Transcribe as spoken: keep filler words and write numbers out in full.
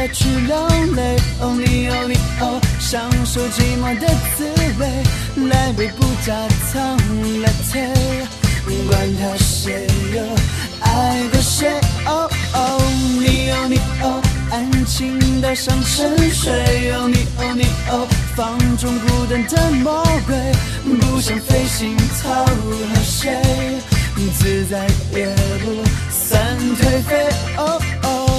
去流泪。哦你哦你哦，享受寂寞的滋味，来杯不加糖 latte， 管他谁又爱过谁。哦哦你哦你哦，安静的像沉睡。哦你哦你哦，放纵孤单的魔鬼，不想飞行讨好谁，自在也不算颓废。哦哦。